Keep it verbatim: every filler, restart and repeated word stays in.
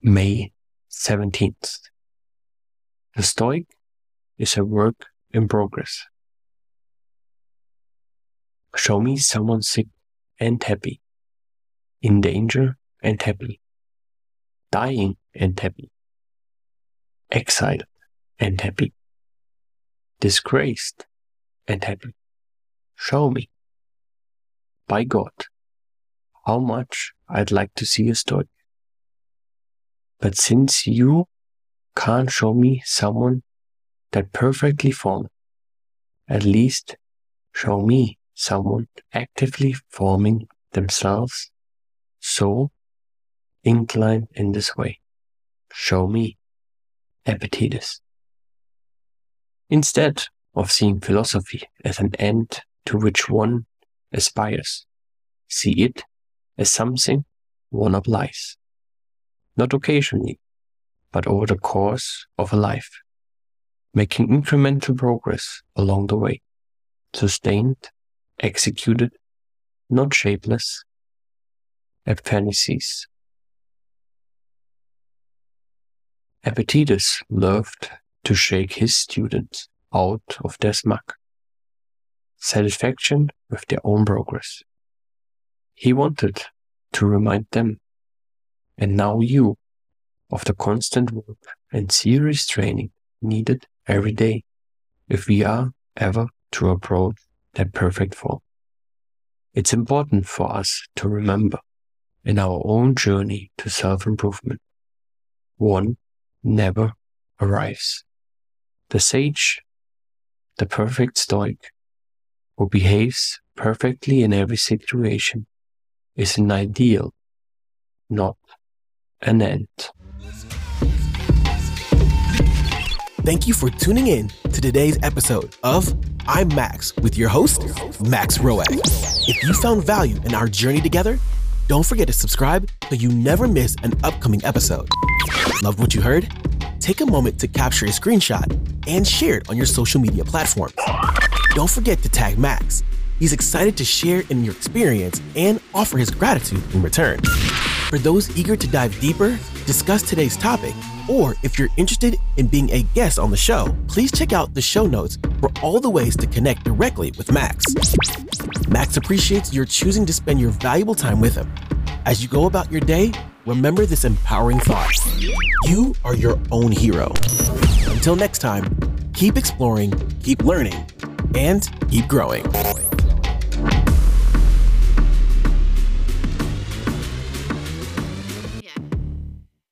May seventeenth. The Stoic is a work in progress. Show me someone sick and happy, in danger and happy, dying and happy, exiled and happy, disgraced and happy. Show me. By God, how much I'd like to see a Stoic. But since you can't show me someone that perfectly formed, at least show me someone actively forming themselves so inclined in this way. Show me Epictetus. Instead of seeing philosophy as an end to which one aspires, see it as something one applies, not occasionally, but over the course of a life, making incremental progress along the way, sustained, executed, not shapeless, aphanasies. Epictetus loved to shake his students out of their smug satisfaction with their own progress. He wanted to remind them, and now you, of the constant work and serious training needed every day if we are ever to approach that perfect form. It's important for us to remember in our own journey to self-improvement, one never arrives. The sage, the perfect Stoic, who behaves perfectly in every situation, is an ideal, not an end. Thank you for tuning in to today's episode of I'm Max with your host, Max Roag. If you found value in our journey together, don't forget to subscribe so you never miss an upcoming episode. Loved what you heard? Take a moment to capture a screenshot and share it on your social media platforms. Don't forget to tag Max. He's excited to share in your experience and offer his gratitude in return. For those eager to dive deeper, discuss today's topic, or if you're interested in being a guest on the show, please check out the show notes for all the ways to connect directly with Max. Max appreciates your choosing to spend your valuable time with him. As you go about your day, remember this empowering thought. You are your own hero. Until next time, keep exploring, keep learning, and keep growing.